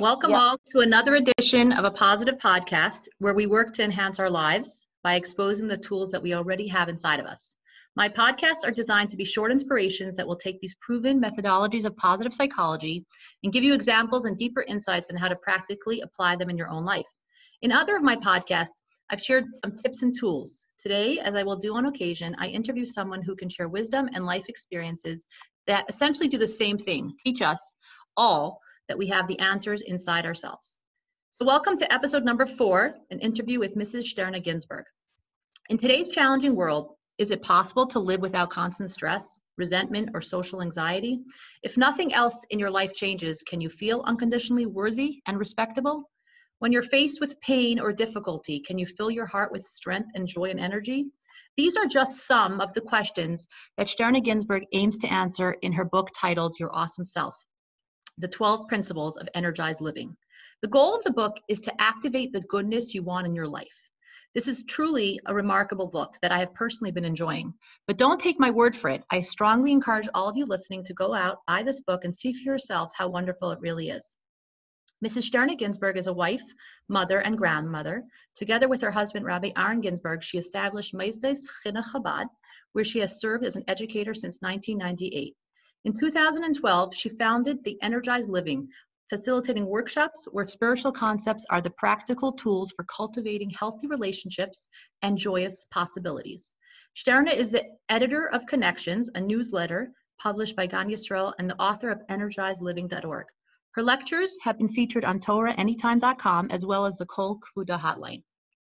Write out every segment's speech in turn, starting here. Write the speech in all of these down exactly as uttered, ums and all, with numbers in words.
Welcome Yep. all to another edition of a positive podcast where we work to enhance our lives by exposing the tools that we already have inside of us. My podcasts are designed to be short inspirations that will take these proven methodologies of positive psychology and give you examples and deeper insights on how to practically apply them in your own life. In other of my podcasts, I've shared some tips and tools. Today, as I will do on occasion, I interview someone who can share wisdom and life experiences that essentially do the same thing, teach us all that we have the answers inside ourselves. So welcome to episode number four, an interview with Missus Sterna Ginsburg. In today's challenging world, is it possible to live without constant stress, resentment, or social anxiety? If nothing else in your life changes, can you feel unconditionally worthy and respectable? When you're faced with pain or difficulty, can you fill your heart with strength and joy and energy? These are just some of the questions that Sterna Ginsburg aims to answer in her book titled Your Awesome Self: The twelve Principles of Energized Living. The goal of the book is to activate the goodness you want in your life. This is truly a remarkable book that I have personally been enjoying. But don't take my word for it. I strongly encourage all of you listening to go out, buy this book, and see for yourself how wonderful it really is. Missus Sterna Ginsburg is a wife, mother, and grandmother. Together with her husband, Rabbi Aaron Ginsburg, she established Meisdes Chinuch Chabad, where she has served as an educator since nineteen ninety-eight. In two thousand twelve, she founded the Energized Living, facilitating workshops where spiritual concepts are the practical tools for cultivating healthy relationships and joyous possibilities. Sterna is the editor of Connections, a newsletter published by Gan Yisrael, and the author of energized living dot org. Her lectures have been featured on Torah Anytime dot com as well as the Kol Kvuda hotline.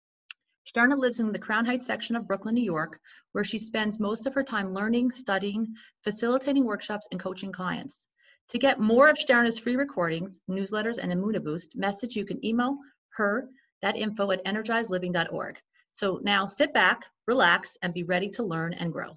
Sterna lives in the Crown Heights section of Brooklyn, New York, where she spends most of her time learning, studying, facilitating workshops, and coaching clients. To get more of Sterna's free recordings, newsletters, and Emunah Boost message, you can email her that info at energized living dot org. So now sit back, relax, and be ready to learn and grow.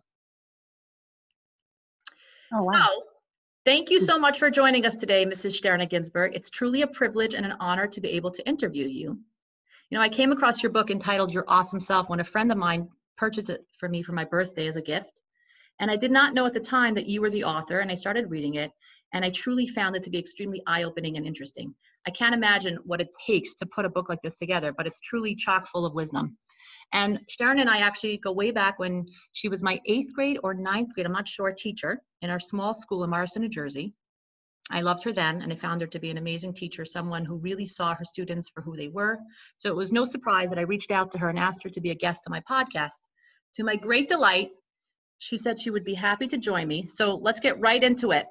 Oh, wow. So, thank you so much for joining us today, Missus Sterna Ginsburg. It's truly a privilege and an honor to be able to interview you. You know, I came across your book entitled Your Awesome Self when a friend of mine purchased it for me for my birthday as a gift. And I did not know at the time that you were the author, and I started reading it, and I truly found it to be extremely eye-opening and interesting. I can't imagine what it takes to put a book like this together, but it's truly chock full of wisdom. And Sharon and I actually go way back when she was my eighth grade or ninth grade, I'm not sure, teacher in our small school in Morrison, New Jersey. I loved her then, and I found her to be an amazing teacher, someone who really saw her students for who they were. So it was no surprise that I reached out to her and asked her to be a guest on my podcast. To my great delight, she said she would be happy to join me. So let's get right into it.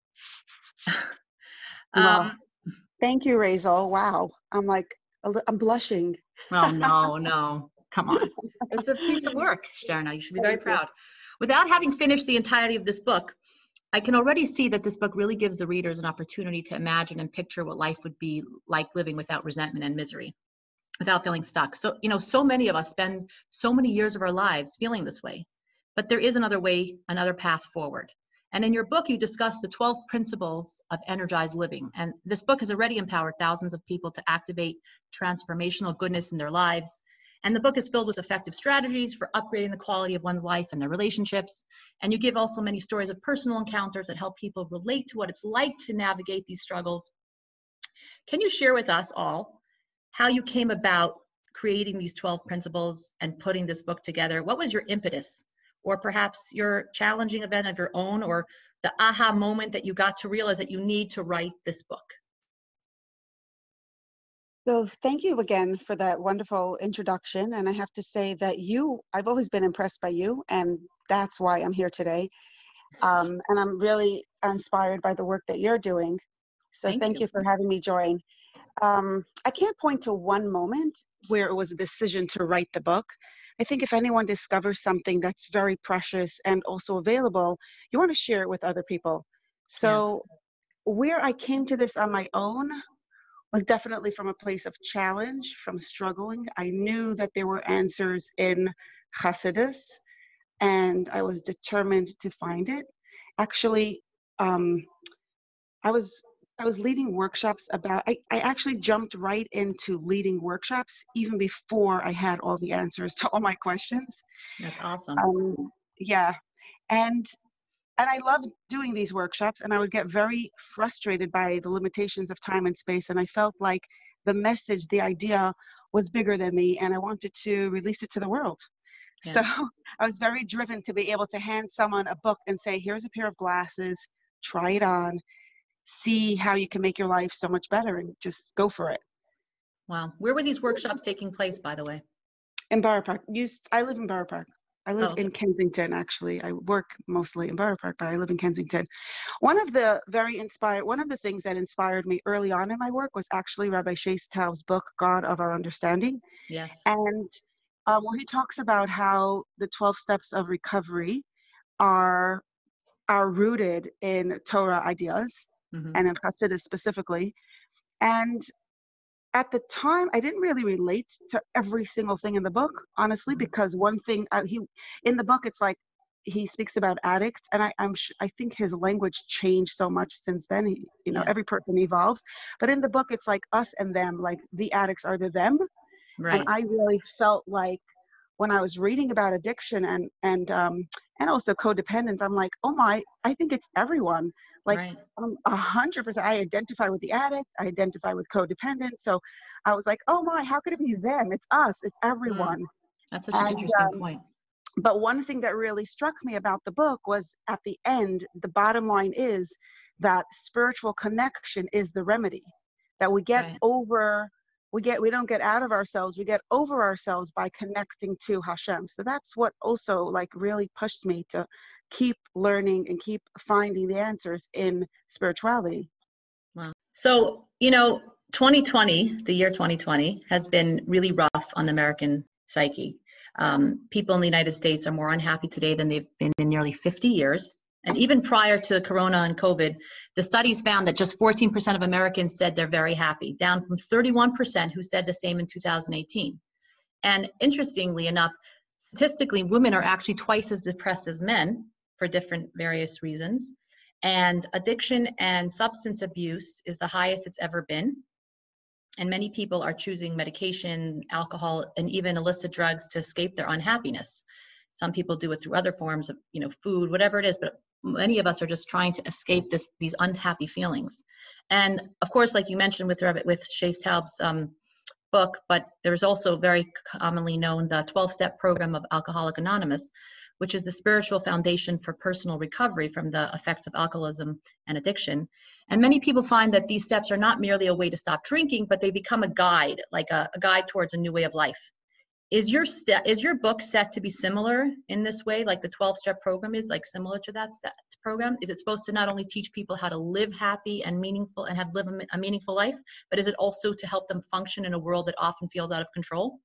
Wow. um, Thank you, Razel. Wow. I'm like, a li- I'm blushing. oh, no, no. Come on. It's a piece of work, Sterna. You should be very Thank you. proud. Without having finished the entirety of this book, I can already see that this book really gives the readers an opportunity to imagine and picture what life would be like living without resentment and misery, without feeling stuck. So, you know, so many of us spend so many years of our lives feeling this way, but there is another way, another path forward. And in your book, you discuss the twelve principles of energized living. And this book has already empowered thousands of people to activate transformational goodness in their lives. And the book is filled with effective strategies for upgrading the quality of one's life and their relationships. And you give also many stories of personal encounters that help people relate to what it's like to navigate these struggles. Can you share with us all how you came about creating these twelve principles and putting this book together? What was your impetus? Or perhaps your challenging event of your own, or the aha moment that you got to realize that you need to write this book? So thank you again for that wonderful introduction. And I have to say that you, I've always been impressed by you, and that's why I'm here today. Um, and I'm really inspired by the work that you're doing. So Thank thank you. you for having me join. Um, I can't point to one moment where it was a decision to write the book. I think if anyone discovers something that's very precious and also available, you want to share it with other people. So where I came to this on my own was definitely from a place of challenge, from struggling. I knew that there were answers in Hasidus, and I was determined to find it. Actually, um, I was I was leading workshops about, I, I actually jumped right into leading workshops even before I had all the answers to all my questions. That's awesome. Um, yeah, and and I loved doing these workshops, and I would get very frustrated by the limitations of time and space. And I felt like the message, the idea was bigger than me, and I wanted to release it to the world. Yeah. So I was very driven to be able to hand someone a book and say, here's a pair of glasses, try it on, see how you can make your life so much better, and just go for it. Wow. Where were these workshops taking place, by the way? In Borough Park. You, I live in Borough Park. I live Oh, okay. in Kensington, actually. I work mostly in Borough Park, but I live in Kensington. One of the very inspired, one of the things that inspired me early on in my work was actually Rabbi Shais Taub's book, God of Our Understanding. Yes. And um, where he talks about how the twelve steps of recovery are, are rooted in Torah ideas, Mm-hmm. and in Hasidus specifically. And at the time, I didn't really relate to every single thing in the book, honestly, Mm-hmm. because one thing uh, he in the book, it's like he speaks about addicts, and I, I'm sh- I think his language changed so much since then. He, you know, Yeah. every person evolves, but in the book, it's like us and them. Like the addicts are the them, and Right. I really felt like when I was reading about addiction and and um, and also codependence, I'm like, oh my, I think it's everyone. Like Right. um, a hundred percent, I identify with the addict. I identify with codependence. So I was like, oh my, how could it be them? It's us. It's Mm. everyone. That's such an And interesting um, point. but one thing that really struck me about the book was at the end, the bottom line is that spiritual connection is the remedy. That we get Right. over, we get, we don't get out of ourselves. We get over ourselves by connecting to Hashem. So that's what also like really pushed me to keep learning and keep finding the answers in spirituality. Wow. So, you know, twenty twenty, the year twenty twenty, has been really rough on the American psyche. Um, people in the United States are more unhappy today than they've been in nearly fifty years. And even prior to Corona and COVID, the studies found that just fourteen percent of Americans said they're very happy, down from thirty-one percent who said the same in two thousand eighteen. And interestingly enough, statistically, women are actually twice as depressed as men for different various reasons. And addiction and substance abuse is the highest it's ever been. And many people are choosing medication, alcohol, and even illicit drugs to escape their unhappiness. Some people do it through other forms of, you know, food, whatever it is, but many of us are just trying to escape this, these unhappy feelings. And of course, like you mentioned with with Shais Taub's um, book, but there's also very commonly known the twelve-step program of Alcoholics Anonymous, which is the spiritual foundation for personal recovery from the effects of alcoholism and addiction. And many people find that these steps are not merely a way to stop drinking, but they become a guide, like a, a guide towards a new way of life. Is your step, is your book set to be similar in this way, like the twelve-step program is, like similar to that step program? Is it supposed to not only teach people how to live happy and meaningful and have live a, a meaningful life, but is it also to help them function in a world that often feels out of control?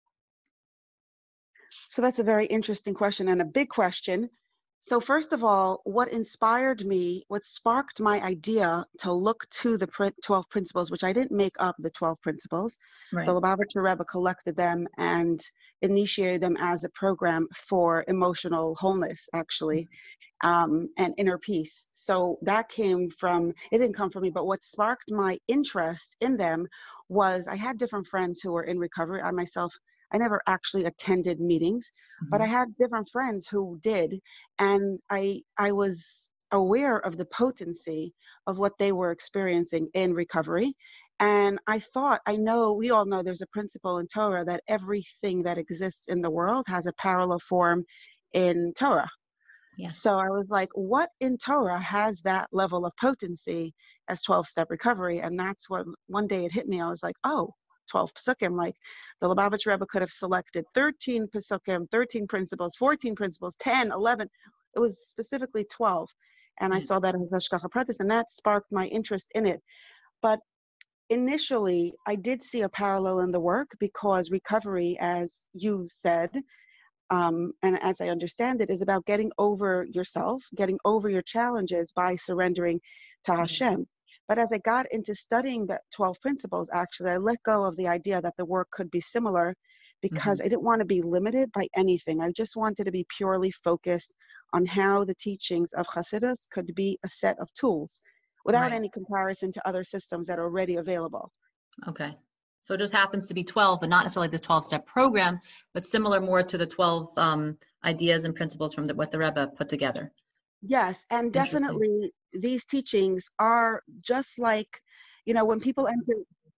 So that's a very interesting question and a big question. So first of all, what inspired me, what sparked my idea to look to the twelve principles, which I didn't make up the twelve principles. Right. The Lubavitcher Rebbe collected them and initiated them as a program for emotional wholeness, actually, um, and inner peace. So that came from, it didn't come from me, but what sparked my interest in them was I had different friends who were in recovery. I myself, I never actually attended meetings, Mm-hmm. but I had different friends who did, and I I was aware of the potency of what they were experiencing in recovery. And I thought, I know, we all know there's a principle in Torah that everything that exists in the world has a parallel form in Torah. Yes. So I was like, what in Torah has that level of potency as twelve-step recovery? And that's what, one day it hit me. I was like, oh, twelve Pesukim, like the Lubavitcher Rebbe could have selected thirteen Pesukim, thirteen principles, fourteen principles, ten, eleven. It was specifically twelve. And I Yeah. saw that as Hashgacha Pratis, and that sparked my interest in it. But initially, I did see a parallel in the work because recovery, as you said, um, and as I understand it, is about getting over yourself, getting over your challenges by surrendering to Hashem. But as I got into studying the twelve principles, actually, I let go of the idea that the work could be similar because Mm-hmm. I didn't want to be limited by anything. I just wanted to be purely focused on how the teachings of Hasidus could be a set of tools without Right. any comparison to other systems that are already available. Okay. So it just happens to be twelve, but not necessarily the twelve-step program, but similar more to the twelve um, ideas and principles from the, what the Rebbe put together. Yes, and Interesting. definitely these teachings are just like, you know, when people enter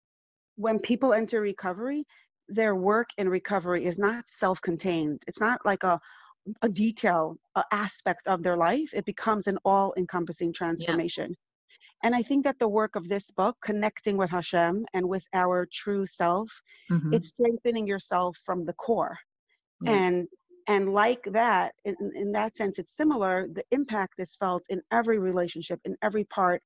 when people enter recovery, their work in recovery is not self-contained. It's not like a a detail, a aspect of their life. It becomes an all-encompassing Yeah. transformation. And I think that the work of this book, connecting with Hashem and with our true self, Hmm. it's strengthening yourself from the core. Yeah. And and like that, in, in that sense, it's similar. The impact is felt in every relationship, in every part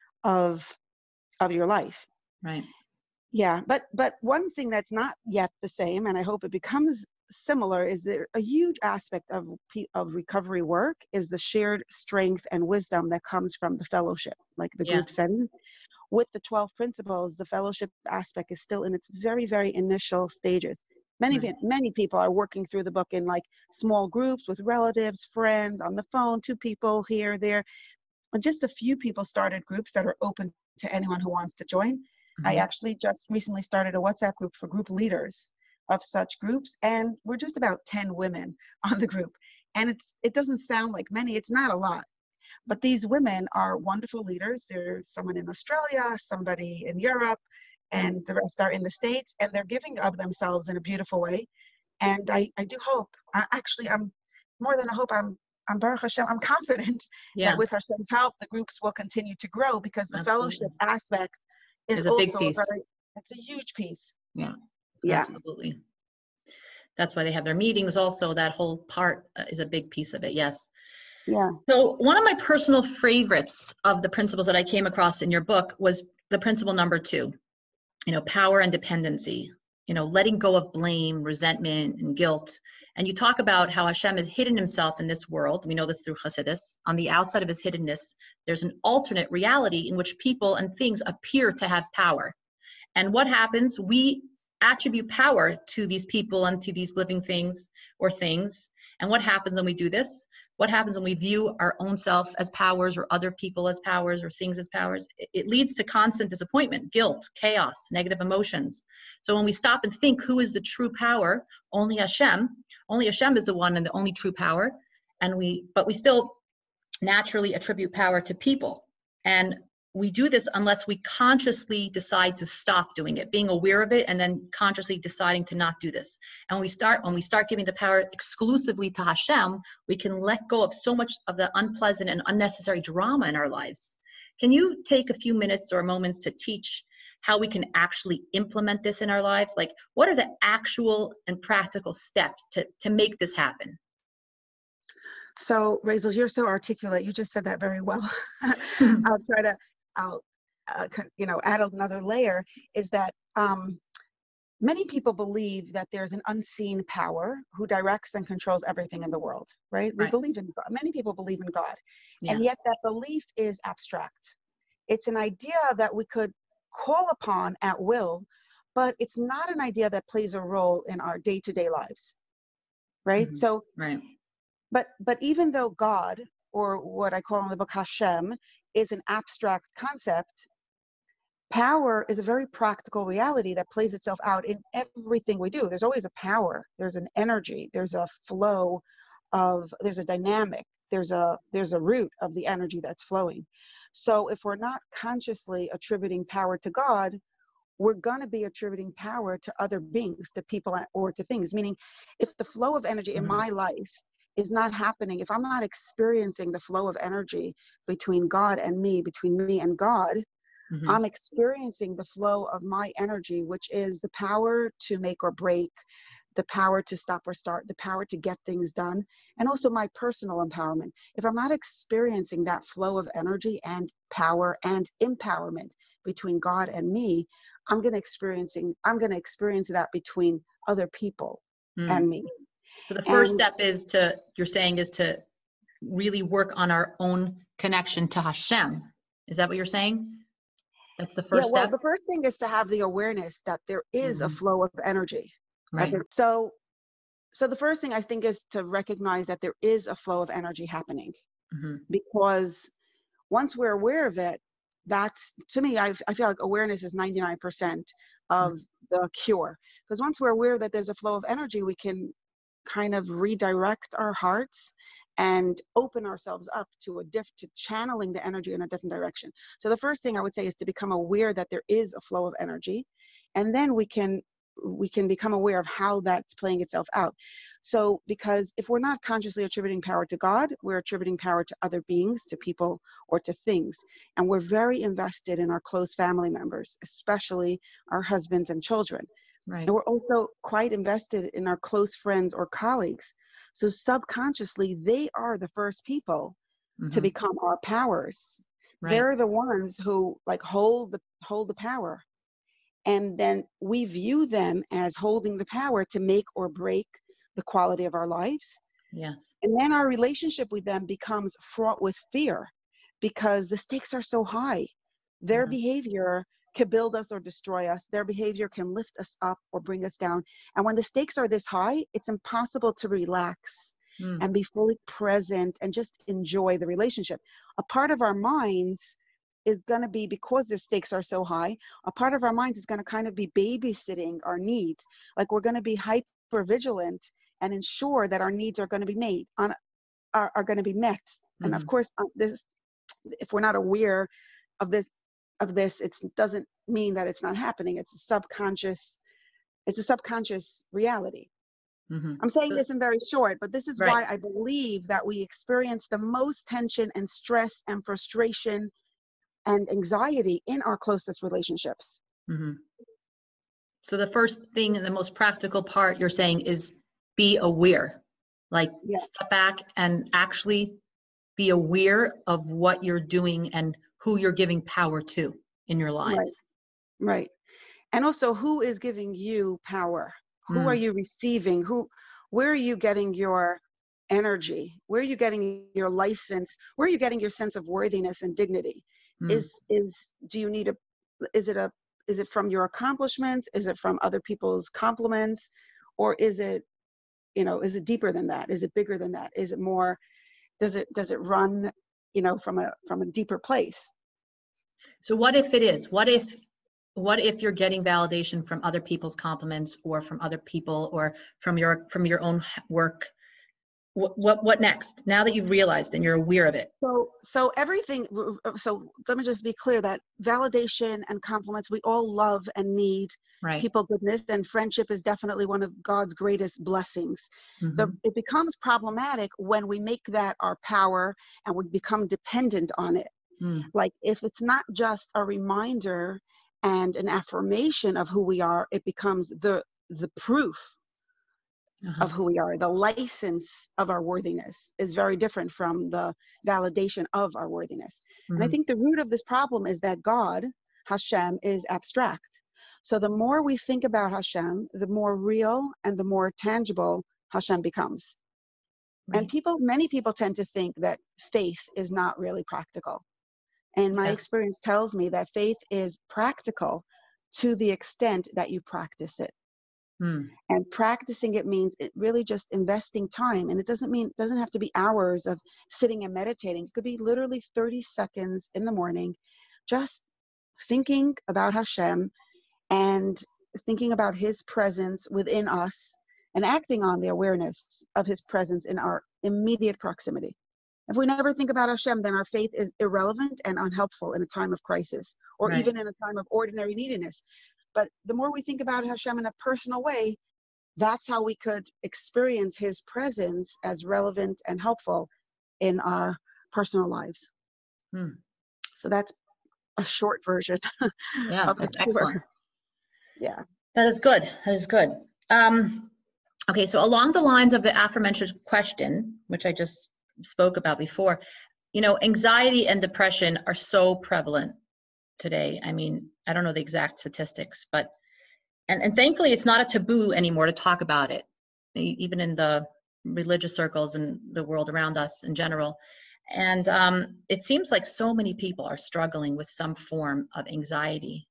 of of your life. Right. Yeah, but but one thing that's not yet the same, and I hope it becomes similar, is there a huge aspect of pe- of recovery work is the shared strength and wisdom that comes from the fellowship, like the Yeah. group setting. With the twelve principles, the fellowship aspect is still in its very, very initial stages. Many, Right. pe- many people are working through the book in like small groups with relatives, friends, on the phone, two people here, there. And just a few people started groups that are open to anyone who wants to join. I Hmm. actually just recently started a WhatsApp group for group leaders of such groups, and we're just about ten women on the group. And it's it doesn't sound like many, it's not a lot, but these women are wonderful leaders. There's someone in Australia, somebody in Europe, and the rest are in the States, and they're giving of themselves in a beautiful way. And I, I do hope, uh, actually, I'm more than a hope, I'm, I'm Baruch Hashem, I'm confident that Yeah. with Hashem's help, the groups will continue to grow, because the Absolutely. fellowship aspect is Is a big also a piece. very, it's a huge piece. Yeah. Yeah, Absolutely. That's why they have their meetings also. That whole part uh, is a big piece of it. Yes. yeah, So one of my personal favorites of the principles that I came across in your book was the principle number two, you know, power and dependency, you know, letting go of blame, resentment, and guilt. And you talk about how Hashem has hidden himself in this world. We know this through Chassidus. On the outside of his hiddenness, there's an alternate reality in which people and things appear to have power. And what happens? We attribute power to these people and to these living things or things. And what happens when we do this? What happens when we view our own self as powers, or other people as powers, or things as powers? It leads to constant disappointment, guilt, chaos, negative emotions. So when we stop and think, who is the true power? Only Hashem. Only Hashem is the one and the only true power. And we, but we still naturally attribute power to people. And we do this unless we consciously decide to stop doing it, being aware of it, and then consciously deciding to not do this. And when we start, when we start giving the power exclusively to Hashem, we can let go of so much of the unpleasant and unnecessary drama in our lives. Can you take a few minutes or moments to teach how we can actually implement this in our lives? Like, what are the actual and practical steps to, to make this happen? so Rachel, you're so articulate. You just said that very well. I'll try to, I'll, uh, you know, add another layer, is that um, many people believe that there's an unseen power who directs and controls everything in the world, right? We Right. believe in God. Many people believe in God. Yeah. And yet that belief is abstract. It's an idea that we could call upon at will, but it's not an idea that plays a role in our day-to-day lives, right? Mm-hmm. So, Right. but but even though God, or what I call in the book Hashem, is an abstract concept, power is a very practical reality that plays itself out in everything we do. There's always a power, there's an energy, there's a flow of, there's a dynamic, there's a there's a root of the energy that's flowing. So if we're not consciously attributing power to God, we're going to be attributing power to other beings, to people, or to things. Meaning, if the flow of energy in Mm-hmm. my life is not happening, if I'm not experiencing the flow of energy between God and me, between me and God, Mm-hmm. I'm experiencing the flow of my energy, which is the power to make or break, the power to stop or start, the power to get things done, and also my personal empowerment. If I'm not experiencing that flow of energy and power and empowerment between God and me, I'm going to experiencing I'm going to experience that between other people Mm. and me. So the first And step is to, you're saying, is to really work on our own connection to Hashem. Is that what you're saying? That's the yeah, first well, step? the first thing is to have the awareness that there is a Mm-hmm. flow of energy. That Right. there, so So the first thing I think is to recognize that there is a flow of energy happening, Mm-hmm. because once we're aware of it, that's, to me, I, I feel like awareness is ninety-nine percent of the cure. Because once we're aware that there's a flow of energy, we can kind of redirect our hearts and open ourselves up to a diff to channeling the energy in a different direction. So the first thing I would say is to become aware that there is a flow of energy, and then we can we can become aware of how that's playing itself out. So because if we're not consciously attributing power to God, we're attributing power to other beings, to people, or to things. And we're very invested in our close family members, especially our husbands and children. Right. And we're also quite invested in our close friends or colleagues. So subconsciously, they are the first people Mm-hmm. to become our powers. Right. They're the ones who like hold the hold the power. And then we view them as holding the power to make or break the quality of our lives. Yes. And then our relationship with them becomes fraught with fear because the stakes are so high. Their Yeah. behavior can build us or destroy us. Their behavior can lift us up or bring us down. And when the stakes are this high, it's impossible to relax Mm. and be fully present and just enjoy the relationship. A part of our minds is going to be, because the stakes are so high, a part of our minds is going to kind of be babysitting our needs. Like we're going to be hyper vigilant and ensure that our needs are going to be made on are, are going to be met. Mm-hmm. And of course, uh, this, if we're not aware of this of this, it doesn't mean that it's not happening. It's a subconscious, it's a subconscious reality. Mm-hmm. I'm saying this in very short, but this is right. why I believe that we experience the most tension and stress and frustration and anxiety in our closest relationships. Mm-hmm. So the first thing and the most practical part you're saying is be aware, like yeah. step back and actually be aware of what you're doing and who you're giving power to in your lives. Right. Right. And also, who is giving you power? Who mm. are you receiving? Who, where are you getting your energy? Where are you getting your license? Where are you getting your sense of worthiness and dignity? Mm. Is, is, do you need a, is it a, is it from your accomplishments? Is it from other people's compliments? Or is it, you know, is it deeper than that? Is it bigger than that? Is it more, does it, does it run, you know, from a, from a deeper place? So what if it is? What if, what if you're getting validation from other people's compliments or from other people or from your, from your own work? What, what, what next? Now that you've realized and you're aware of it. So, so everything, so let me just be clear that validation and compliments, we all love and need right. people goodness, and friendship is definitely one of God's greatest blessings. Mm-hmm. The, it becomes problematic when we make that our power and we become dependent on it. Mm. Like if it's not just a reminder and an affirmation of who we are, it becomes the, the proof Uh-huh. of who we are. The license of our worthiness is very different from the validation of our worthiness. Mm-hmm. And I think the root of this problem is that God, Hashem, is abstract. So the more we think about Hashem, the more real and the more tangible Hashem becomes. Right. And people, many people tend to think that faith is not really practical. And my yeah. experience tells me that faith is practical to the extent that you practice it. Hmm. And practicing it means it really just investing time. And it doesn't mean, it doesn't have to be hours of sitting and meditating. It could be literally thirty seconds in the morning, just thinking about Hashem and thinking about his presence within us and acting on the awareness of his presence in our immediate proximity. If we never think about Hashem, then our faith is irrelevant and unhelpful in a time of crisis or right. even in a time of ordinary neediness. But the more we think about Hashem in a personal way, that's how we could experience his presence as relevant and helpful in our personal lives. Hmm. So that's a short version. Yeah, that's excellent. Yeah. That is good. That is good. Um, okay, so along the lines of the aforementioned question, which I just spoke about before, you know, anxiety and depression are so prevalent today. I mean, I don't know the exact statistics, but, and, and thankfully it's not a taboo anymore to talk about it, even in the religious circles and the world around us in general. And um, it seems like so many people are struggling with some form of anxiety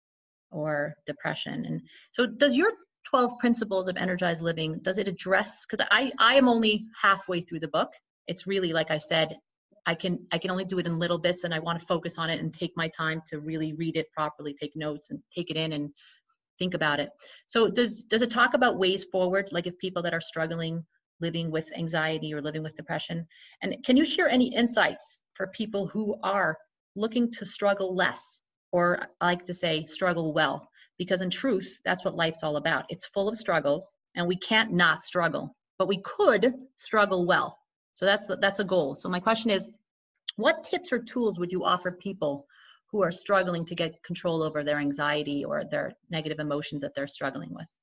or depression. And so does your twelve principles of energized living, does it address, because I, I am only halfway through the book. It's really, like I said, I can I can only do it in little bits, and I want to focus on it and take my time to really read it properly, take notes and take it in and think about it. So does does it talk about ways forward, like if people that are struggling living with anxiety or living with depression. And can you share any insights for people who are looking to struggle less, or I like to say struggle well? Because in truth, that's what life's all about. It's full of struggles, and we can't not struggle, but we could struggle well. So that's that's a goal. So my question is, what tips or tools would you offer people who are struggling to get control over their anxiety or their negative emotions that they're struggling with?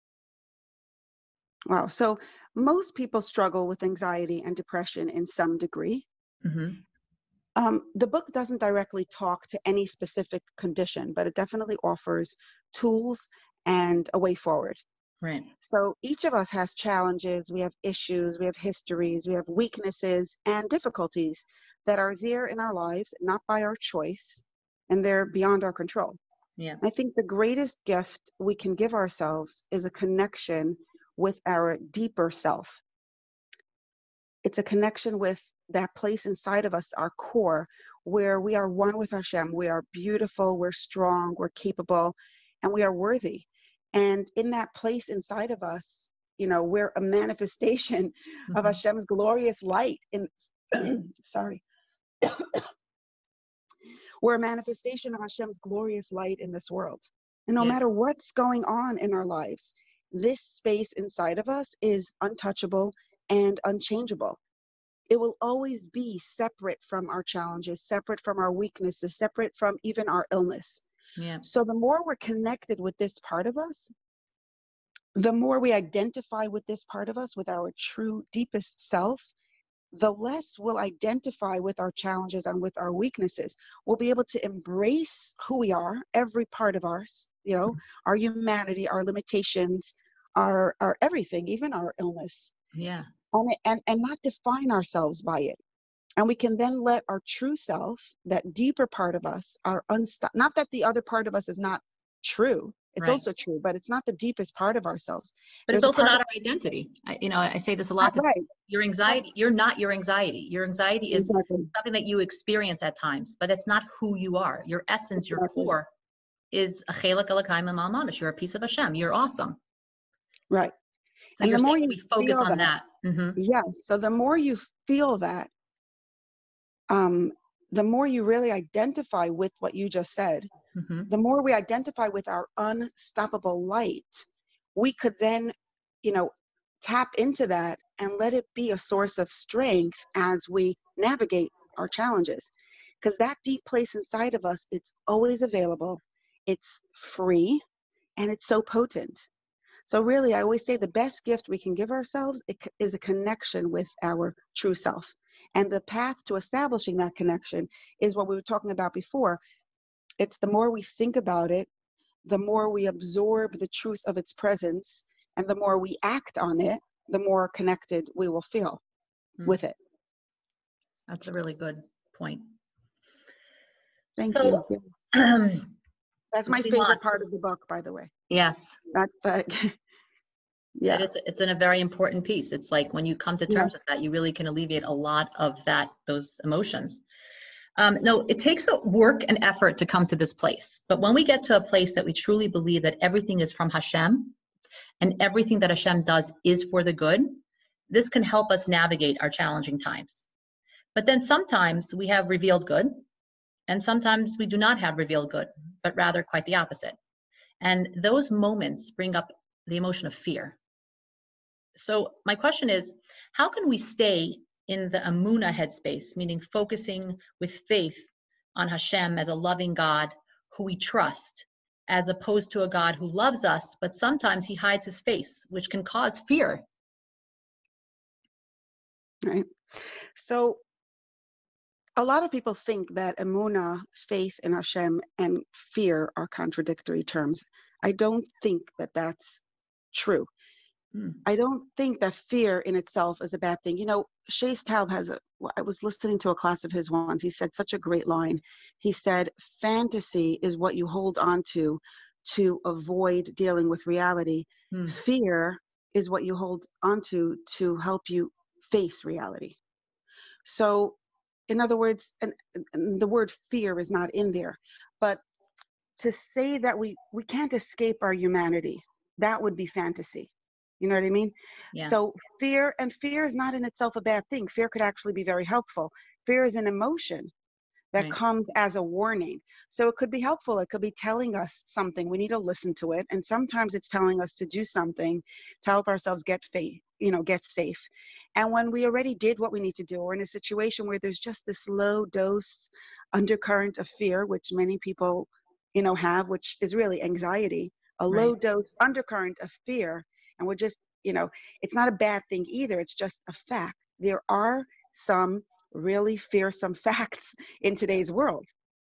Wow. So most people struggle with anxiety and depression in some degree. Mm-hmm. Um, the book doesn't directly talk to any specific condition, but it definitely offers tools and a way forward. Right. So each of us has challenges, we have issues, we have histories, we have weaknesses and difficulties that are there in our lives, not by our choice, and they're beyond our control. Yeah. I think the greatest gift we can give ourselves is a connection with our deeper self. It's a connection with that place inside of us, our core, where we are one with Hashem. We are beautiful, we're strong, we're capable, and we are worthy. And in that place inside of us, you know, we're a manifestation Mm-hmm. of Hashem's glorious light. In sorry, we're a manifestation of Hashem's glorious light in this world. And no Yeah. matter what's going on in our lives, this space inside of us is untouchable and unchangeable. It will always be separate from our challenges, separate from our weaknesses, separate from even our illness. Yeah. So the more we're connected with this part of us, the more we identify with this part of us, with our true deepest self, the less we'll identify with our challenges and with our weaknesses. We'll be able to embrace who we are, every part of ours, you know, our humanity, our limitations, our, our everything, even our illness, Yeah. and, and, and not define ourselves by it. And we can then let our true self, that deeper part of us, our unst- not that the other part of us is not true. It's Right. also true, but it's not the deepest part of ourselves. But it's There's a also part not of our identity. I, you know, I say this a us, lot to right, your anxiety. You're not your anxiety. Your anxiety is exactly, something that you experience at times, but it's not who you are. Your essence, your exactly, core is a chelak elokayim ma'al mamish. You're a piece of Hashem. You're awesome. right. So And you're the saying more that you we focus feel on that, that. Mm-hmm. yes, so the more you feel that, um, the more you really identify with what you just said, Mm-hmm. the more we identify with our unstoppable light, we could then, you know, tap into that and let it be a source of strength as we navigate our challenges. Because that deep place inside of us, it's always available, it's free, and it's so potent. So really, I always say the best gift we can give ourselves is a connection with our true self. And the path to establishing that connection is what we were talking about before. It's the more we think about it, the more we absorb the truth of its presence, and the more we act on it, the more connected we will feel Mm. with it. That's a really good point. Thank So, you. um, That's my moving favorite on. part of the book, by the way. Yes, That's uh, yeah. it is. It's in a very important piece. It's like when you come to Yeah. terms with that, you really can alleviate a lot of that, those emotions. Um, no, it takes a work and effort to come to this place. But when we get to a place that we truly believe that everything is from Hashem and everything that Hashem does is for the good, this can help us navigate our challenging times. But then sometimes we have revealed good, and sometimes we do not have revealed good, but rather quite the opposite. And those moments bring up the emotion of fear. So my question is, how can we stay in the Amunah headspace, meaning focusing with faith on Hashem as a loving God who we trust, as opposed to a God who loves us, but sometimes he hides his face, which can cause fear. Right. So a lot of people think that Emunah, faith in Hashem, and fear are contradictory terms. I don't think that that's true. Hmm. I don't think that fear in itself is a bad thing. You know, Shais Taub has a, I was listening to a class of his once. He said such a great line. He said, fantasy is what you hold on to to avoid dealing with reality. Hmm. Fear is what you hold on to to help you face reality. So, in other words, and, and the word fear is not in there, but to say that we, we can't escape our humanity, that would be fantasy. You know what I mean? Yeah. So fear, and fear is not in itself a bad thing. Fear could actually be very helpful. Fear is an emotion that Right. comes as a warning. So it could be helpful. It could be telling us something. We need to listen to it. And sometimes it's telling us to do something to help ourselves get faith, you know, get safe. And when we already did what we need to do, or in a situation where there's just this low dose undercurrent of fear, which many people, you know, have, which is really anxiety, a Right. low dose undercurrent of fear. And we're just, you know, it's not a bad thing either. It's just a fact. There are some really fearsome facts in today's world,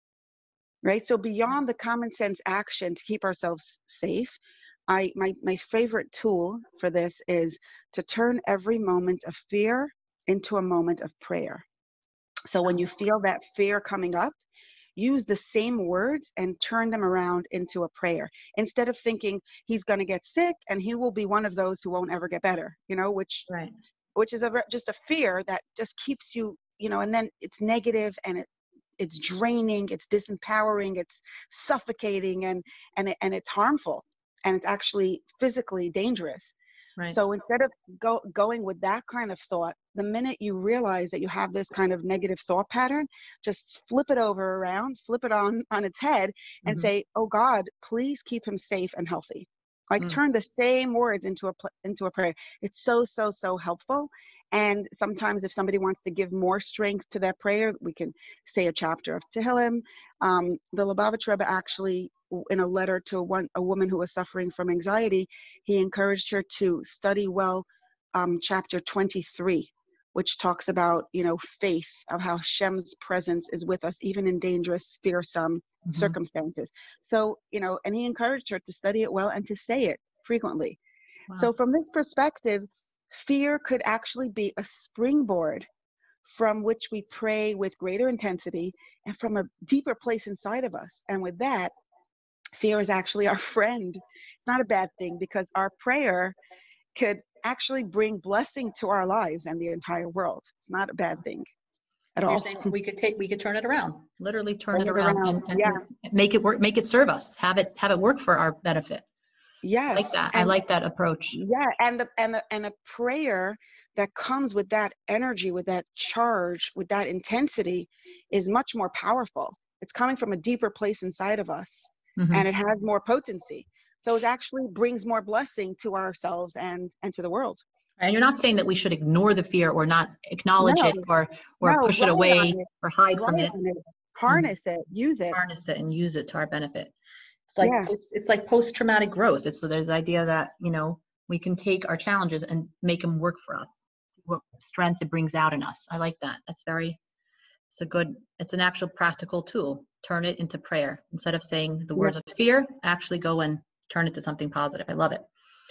right? So beyond the common sense action to keep ourselves safe, I my my favorite tool for this is to turn every moment of fear into a moment of prayer. So when Oh, you feel that fear coming up, use the same words and turn them around into a prayer. Instead of thinking he's going to get sick and he will be one of those who won't ever get better, you know, which right. which is a re- just a fear that just keeps you, you know, and then it's negative and it it's draining, it's disempowering, it's suffocating, and and it, and it's harmful, and it's actually physically dangerous. Right. So instead of go, going with that kind of thought, the minute you realize that you have this kind of negative thought pattern, just flip it over around, flip it on on its head, and Mm-hmm. say, "Oh God, please keep him safe and healthy." Like Mm. turn the same words into a pl- into a prayer. It's so so so helpful. And sometimes if somebody wants to give more strength to that prayer, we can say a chapter of Tehillim. Um, the Lubavitch Rebbe actually, in a letter to one a woman who was suffering from anxiety, he encouraged her to study well um, chapter twenty-three, which talks about, you know, faith, of how Hashem's presence is with us even in dangerous, fearsome Mm-hmm. circumstances. So, you know, and he encouraged her to study it well and to say it frequently. Wow. So from this perspective, fear could actually be a springboard from which we pray with greater intensity and from a deeper place inside of us. And with that, fear is actually our friend. It's not a bad thing, because our prayer could actually bring blessing to our lives and the entire world. It's not a bad thing at You're all. saying we could take, we could turn it around, literally turn Bring it it around around. and, and, Yeah. and make it work, make it serve us, have it, have it work for our benefit. I like Yes. that. I And like that approach. yeah, and the and the and a prayer that comes with that energy, with that charge, with that intensity is much more powerful. It's coming from a deeper place inside of us, and Mm-hmm. it has more potency. So it actually brings more blessing to ourselves and and to the world. And you're not saying that we should ignore the fear or not acknowledge No, it or, or no, push it write away on it, or hide from write it. on it, Mhm. harness it, use it. Harness it and use it to our benefit. It's like Yeah. post- it's like post-traumatic growth. It's so there's the idea that, you know, we can take our challenges and make them work for us. What strength it brings out in us. I like that. That's very, it's a good, it's an actual practical tool. Turn it into prayer. Instead of saying the Yeah. words of fear, actually go and turn it to something positive. I love it.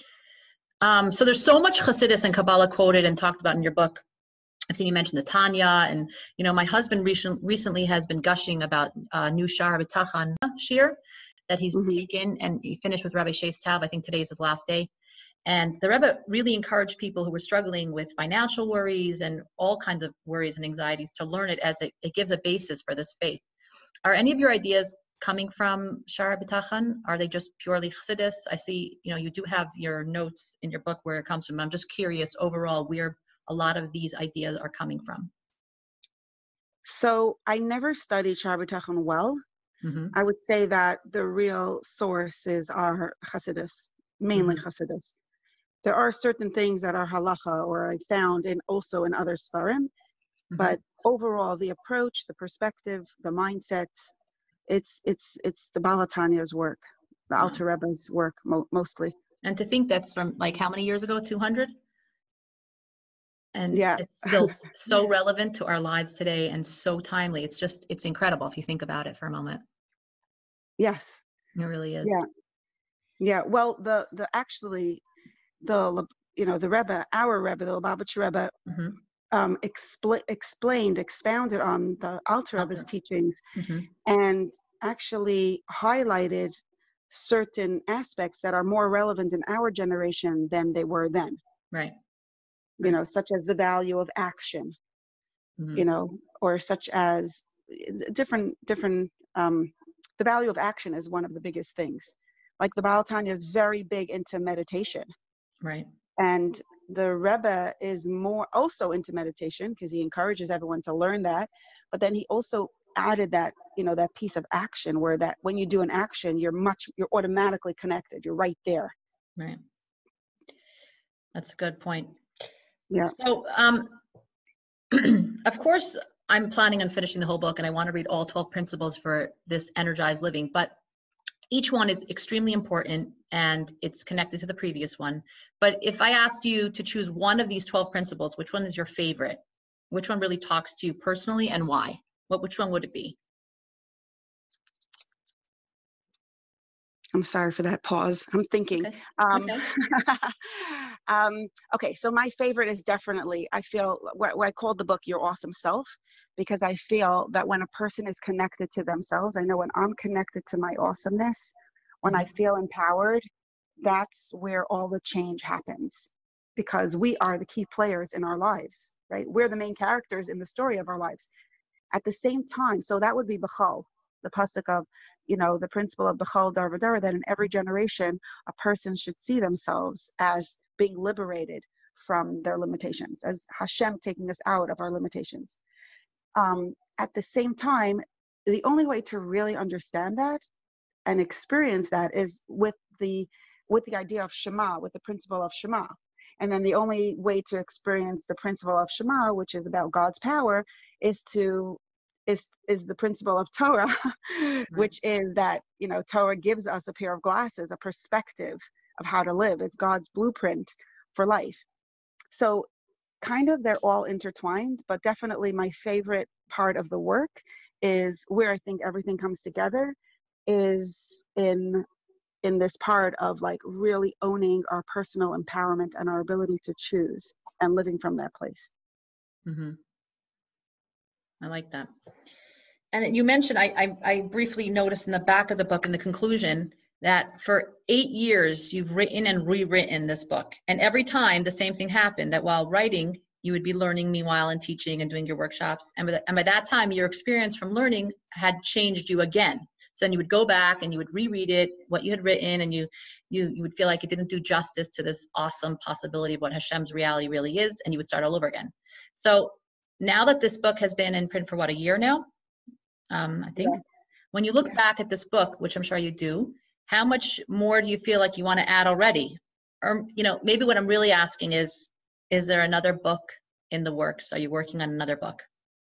Um, so there's so much Chassidus and Kabbalah quoted and talked about in your book. I think you mentioned the Tanya, and you know, my husband recent, recently has been gushing about uh, new Shar B'Tachon shir that he's Hmm. taken, and he finished with Rabbi Shais Tav. I think today's his last day. And the Rebbe really encouraged people who were struggling with financial worries and all kinds of worries and anxieties to learn it, as it, it gives a basis for this faith. Are any of your ideas coming from Shar B'Tachon? Are they just purely Chassidus? I see, you know, you do have your notes in your book where it comes from. I'm just curious overall where a lot of these ideas are coming from. So I never studied Shar B'Tachon well. Mm-hmm. I would say that the real sources are Hasidus, mainly Mm-hmm. Hasidus. There are certain things that are halacha, or I found in also in other svarim, Mm-hmm. but overall the approach, the perspective, the mindset, it's it's it's the Baal HaTanya's work, the Wow. Alter Rebbe's work mo- mostly. And to think that's from like how many years ago? two hundred? And Yeah. it's still so relevant to our lives today and so timely. It's just, it's incredible if you think about it for a moment. Yes. It really is. Yeah. Yeah. Well, the the actually the you know the Rebbe, our Rebbe, the Lubavitch Rebbe, Mm-hmm. um, expl- explained, expounded on the Alter Rebbe's teachings, Mm-hmm. and actually highlighted certain aspects that are more relevant in our generation than they were then. Right. You know, such as the value of action. Mm-hmm. You know, or such as different different. Um, the value of action is one of the biggest things. Like the Baal Tanya is very big into meditation. Right. And the Rebbe is more also into meditation because he encourages everyone to learn that. But then he also added that, you know, that piece of action where that when you do an action, you're much, you're automatically connected. You're right there. Right. That's a good point. Yeah. So, um, of course, I'm planning on finishing the whole book and I want to read all twelve principles for this energized living, but each one is extremely important and it's connected to the previous one. But if I asked you to choose one of these twelve principles, which one is your favorite? Which one really talks to you personally and why? What, which one would it be? I'm sorry for that pause. I'm thinking. Okay. Um, Okay. um, okay, so my favorite is definitely, I feel, what, what I called the book Your Awesome Self, because I feel that when a person is connected to themselves, I know when I'm connected to my awesomeness, when I feel empowered, that's where all the change happens, because we are the key players in our lives, right? We're the main characters in the story of our lives. At the same time, so that would be Bechal, the pasuk of, you know, the principle of Bechal Dar V'Dar, that in every generation, a person should see themselves as being liberated from their limitations, as Hashem taking us out of our limitations. Um, at the same time, the only way to really understand that and experience that is with the with the idea of Shema, with the principle of Shema. And then the only way to experience the principle of Shema, which is about God's power, is to is is the principle of Torah, which is that, you know, Torah gives us a pair of glasses, a perspective of how to live. It's God's blueprint for life. So kind of they're all intertwined, but definitely my favorite part of the work is where I think everything comes together is in in this part of like really owning our personal empowerment and our ability to choose and living from that place. Mm-hmm. I like that. And you mentioned, I, I, I briefly noticed in the back of the book in the conclusion that for eight years you've written and rewritten this book. And every time the same thing happened, that while writing, you would be learning meanwhile and teaching and doing your workshops. And by, the, and by that time, your experience from learning had changed you again. So then you would go back and you would reread it, what you had written, and you, you, you would feel like it didn't do justice to this awesome possibility of what Hashem's reality really is, and you would start all over again. So now that this book has been in print for what, a year now? Um, I think. Yeah. When you look yeah. back at this book, which I'm sure you do, how much more do you feel like you want to add already? Or, you know, maybe what I'm really asking is, is there another book in the works? Are you working on another book?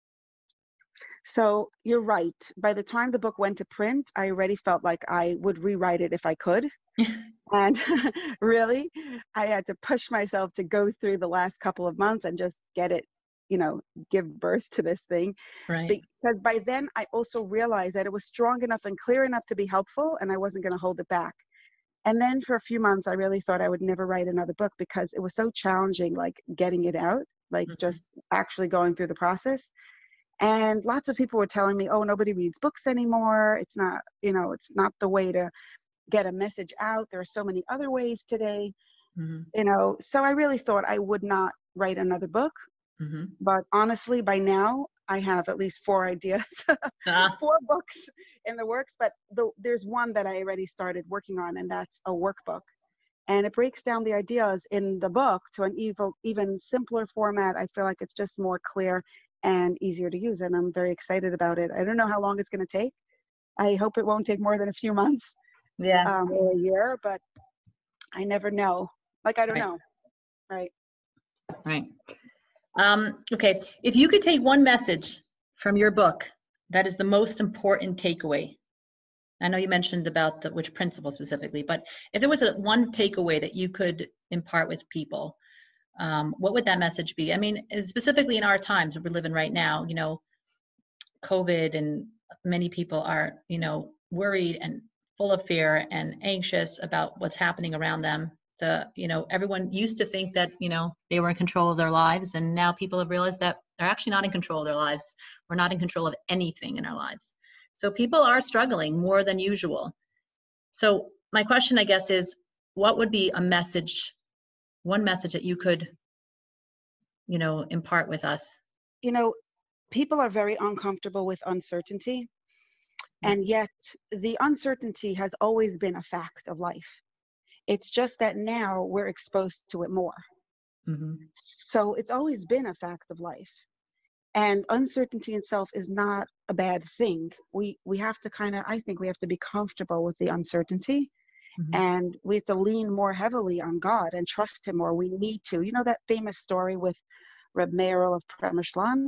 So you're right. By the time the book went to print, I already felt like I would rewrite it if I could. And really, I had to push myself to go through the last couple of months and just get it, you know, give birth to this thing. Right. Because by then I also realized that it was strong enough and clear enough to be helpful, and I wasn't going to hold it back. And then for a few months, I really thought I would never write another book because it was so challenging, like getting it out, like mm-hmm. just actually going through the process. And lots of people were telling me, oh, nobody reads books anymore. It's not, you know, it's not the way to get a message out. There are so many other ways today, mm-hmm. you know. So I really thought I would not write another book. Mm-hmm. But honestly, by now, I have at least four ideas, uh-huh. four books in the works. But the, there's one that I already started working on, and that's a workbook. And it breaks down the ideas in the book to an even, even simpler format. I feel like it's just more clear and easier to use, and I'm very excited about it. I don't know how long it's going to take. I hope it won't take more than a few months, yeah, um, or a year, but I never know. Like, I don't right. know. Right. Right. Um, okay. If you could take one message from your book that is the most important takeaway, I know you mentioned about the, which principle specifically, but if there was a one takeaway that you could impart with people, um, what would that message be? I mean, specifically in our times we're living right now, you know, COVID, and many people are, you know, worried and full of fear and anxious about what's happening around them. The, you know, everyone used to think that, you know, they were in control of their lives, and now people have realized that they're actually not in control of their lives. We're not in control of anything in our lives. So people are struggling more than usual. So my question, I guess, is what would be a message, one message that you could, you know, impart with us? You know, people are very uncomfortable with uncertainty, and yet the uncertainty has always been a fact of life. It's just that now we're exposed to it more. Mm-hmm. So it's always been a fact of life. And uncertainty itself is not a bad thing. We we have to kind of, I think we have to be comfortable with the uncertainty, Mm-hmm. and we have to lean more heavily on God and trust him more. We need to. You know that famous story with Reb Meir of Premishlan?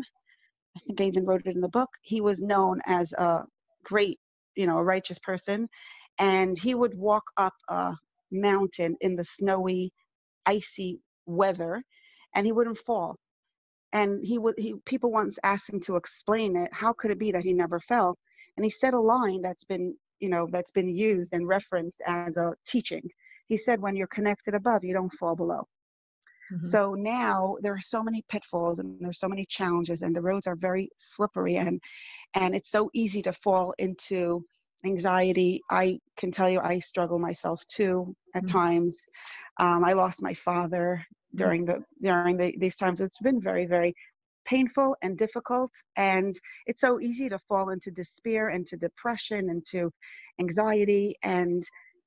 I think I even wrote it in the book. He was known as a great, you know, a righteous person, and he would walk up a mountain in the snowy, icy weather, and he wouldn't fall. And he would he people once asked him to explain it. How could it be that he never fell? And he said a line that's been, you know, that's been used and referenced as a teaching. He said, when you're connected above, you don't fall below. Mm-hmm. So now there are so many pitfalls and there's so many challenges, and the roads are very slippery, and and it's so easy to fall into anxiety. I can tell you I struggle myself too at Mm-hmm. times. Um, I lost my father during the during the, these times. It's been very, very painful and difficult, and it's so easy to fall into despair, into depression, into anxiety. And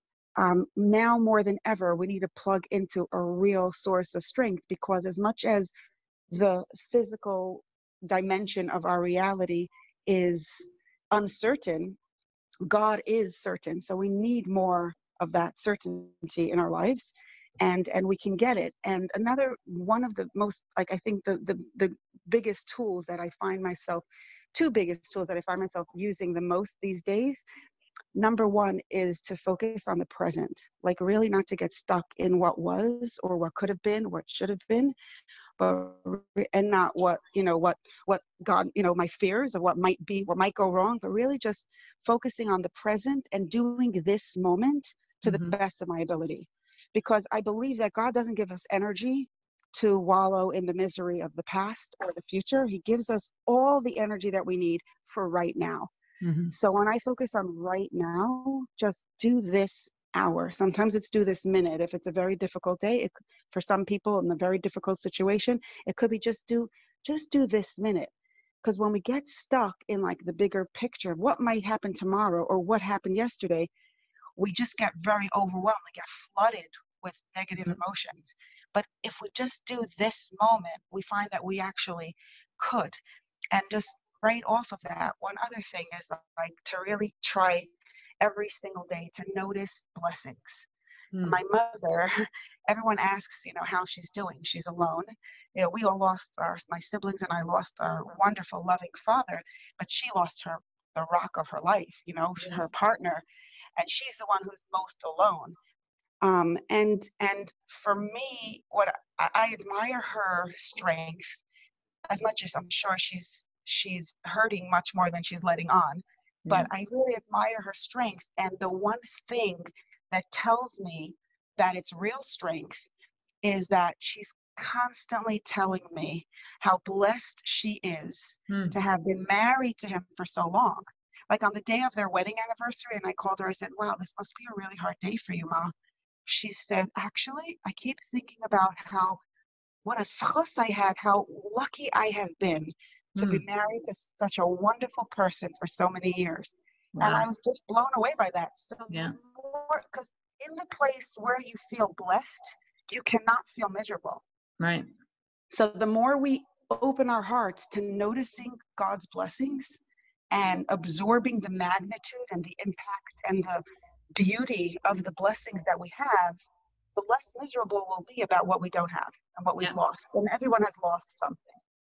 um, now more than ever, we need to plug into a real source of strength, because as much as the physical dimension of our reality is uncertain, God is certain. So we need more of that certainty in our lives, and and we can get it. And another one of the most, like, I think the the the biggest tools that I find myself, two biggest tools that I find myself using the most these days. Number one is to focus on the present, like really not to get stuck in what was or what could have been, what should have been, but and not what, you know, what what God, you know, my fears of what might be, what might go wrong, but really just focusing on the present and doing this moment to the Mm-hmm. best of my ability. Because I believe that God doesn't give us energy to wallow in the misery of the past or the future. He gives us all the energy that we need for right now. Mm-hmm. So when I focus on right now, just do this hour. Sometimes it's do this minute. If it's a very difficult day, it, for some people in a very difficult situation, it could be just do just do this minute. Because when we get stuck in like the bigger picture of what might happen tomorrow or what happened yesterday, we just get very overwhelmed and get flooded with negative emotions. But if we just do this moment, we find that we actually could. And just right off of that, one other thing is like to really try every single day to notice blessings. Mm-hmm. My mother, everyone asks, you know, how she's doing. She's alone. You know, we all lost our, my siblings and I lost our wonderful, loving father, but she lost her, the rock of her life, you know, Yeah. her partner, and she's the one who's most alone. Um, and and for me, what I, I admire her strength, as much as I'm sure she's she's hurting much more than she's letting on. But Yeah. I really admire her strength. And the one thing that tells me that it's real strength is that she's constantly telling me how blessed she is Mm-hmm. to have been married to him for so long. Like on the day of their wedding anniversary, and I called her, I said, wow, this must be a really hard day for you, Ma. She said, actually, I keep thinking about how what a schus I had, how lucky I have been to be Mm. married to such a wonderful person for so many years. And Wow. I was just blown away by that. So Yeah. because in the place where you feel blessed, you cannot feel miserable. Right. So the more we open our hearts to noticing God's blessings and absorbing the magnitude and the impact and the beauty of the blessings that we have, the less miserable we'll be about what we don't have and what we've Yeah. lost. And everyone has lost something.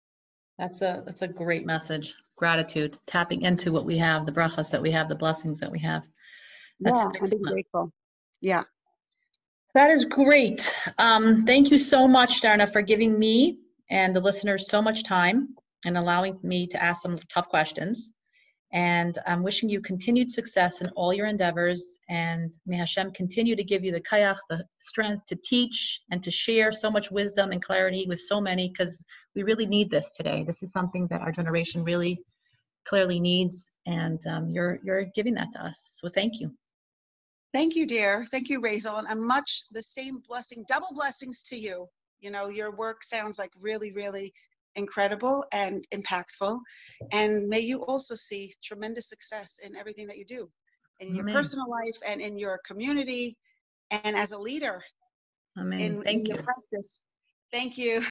That's a that's a great message. Gratitude, tapping into what we have, the brachas that we have, the blessings that we have. That's Yeah, and being excellent. grateful. Yeah. That is great. Um, thank you so much, Darna, for giving me and the listeners so much time and allowing me to ask some tough questions. And I'm wishing you continued success in all your endeavors. And may Hashem continue to give you the kayach, the strength to teach and to share so much wisdom and clarity with so many, because we really need this today. This is something that our generation really clearly needs. And um, you're you're giving that to us. So thank you. Thank you, dear. Thank you, Razel. And much the same blessing, double blessings to you. You know, your work sounds like really, really incredible and impactful. And may you also see tremendous success in everything that you do, in your Amen. personal life and in your community. and as a leader Amen. in, Thank in you. your practice. Thank you.